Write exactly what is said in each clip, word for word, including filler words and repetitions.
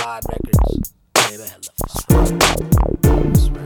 Hellified Records. Baby, Hellified. That's right.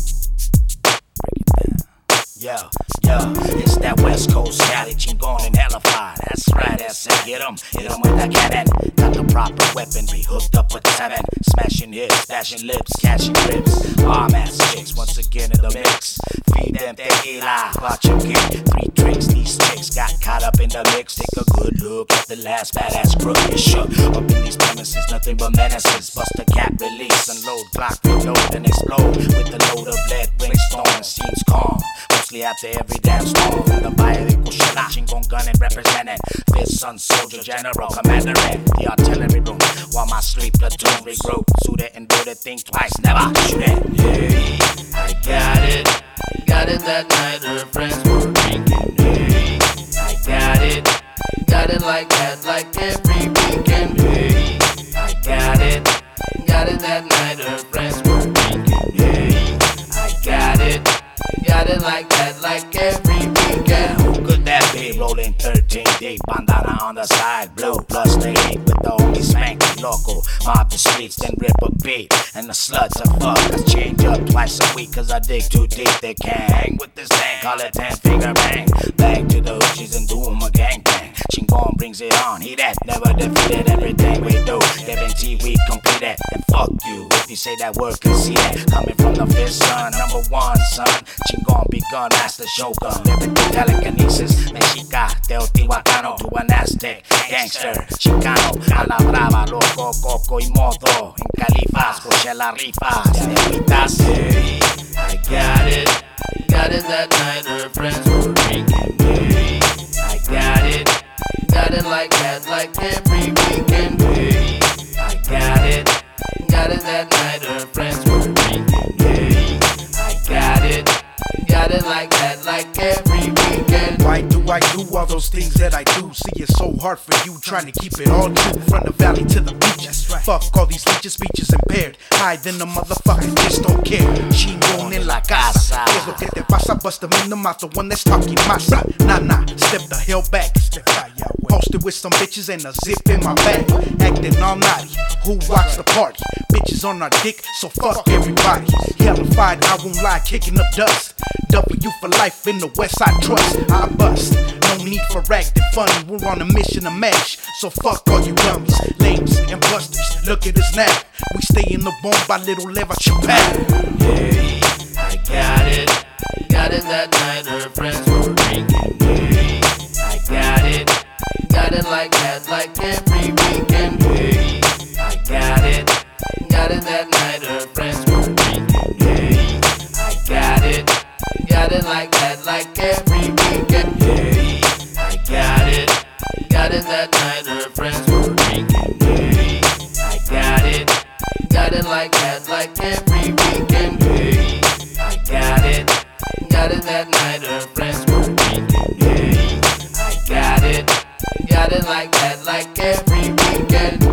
Break it down. Yo, yo, it's that West Coast Cali Chingon and Hellified. That's right, that's it. Get 'em, hit 'em with that cannon. Got the proper weaponry, hooked up with seven. Smashing hips, stashing lips, catching grips. Arm ass chicks, once again in the mix. Feed them tequila, watch 'em get three tricks. These chicks got caught up in the mix. Take a good look at the last badass crook. You shook up in these premises, nothing but menaces. Bust the cap, release, unload, block, reload, and explode. With the load of lead, brainstorm, seems calm. Mostly after every damn storm. From the Valle de Coachella, Chingon gunning, representing. Fifth Son Soldier General, Commander in the artillery room. While my street platoon regroup. Suit it and do the thing twice, never shoot it. Hey, I got it. Got it that night, her friends were drinking. Hey, I got it. Got it like that, like every weekend. Hey, I got it. Got it that night, her friends were drinking. Hey, I got it. Got it like that, like every weekend. Who could that be? Rolling thirteen deep, bandana on the side, blue plus the heat with the only spanky local. Mob the streets, then rip a beat, and the sluts are fuck. I change up twice a week, cause I dig too deep. They can't hang with this thing, call it ten finger bang. Bang to the hoochies and do 'em a gang bang. Chingon brings it on, he that never defeated. Everything we do, guarantee we complete it. And fuck you if you say that word conceited. Coming from the Fifth Son, number one son. Chingon begun, master shogun. Lyrical telekinesis, Mexica, Teotihuacano to an Aztec. Gangster, Chicano, a la brava, loco, coco y modo. En Califas, Coachella rifas, señoritas. Hey, I got it. Got it that night, her friends were drinking. Hey, I got it. Got it like that, like every weekend. Hey, I got it. Got it that night, her friends were drinking. Hey, I got it. Got it like that, like every weekend. Why do I do all those things that I do? See, it's so hard for you trying to keep it all true. From the valley to the beaches. Fuck all these leeches, speeches impaired. High than the motherfucker, just don't care. Chingon en la casa. ¿Qué es lo que te pasa? Bust them in the mouth, the one that's talking masa. Nah, nah, step the hell back. Step out, yeah. Posted with some bitches and a zip in my bag. Acting all naughty, who rocks the party? Bitches on our dick, so fuck everybody. Hellified, I won't lie, kicking up dust. W for life in the West Side Trust. I bust, no need for acting funny. We're on a mission to mash, so fuck all you dummies, lames and busters. Look at us now, we stay in the bomb by little Leva Chappelle. Hey, I got it. Got it that night, her friends were drinking. Hey, I got it. Got it like that, like every weekend. Hey, I got it. Got it that night, her friends were drinking. Hey, I got it. Got it like that, like every weekend. Hey, I got it. Got it that night, her friends were drinking. Hey, I got it. Got it like that, like every weekend. Hey, I got it. Got it that night, her friends were drinking. Hey, I got it. Got it like that, like every weekend.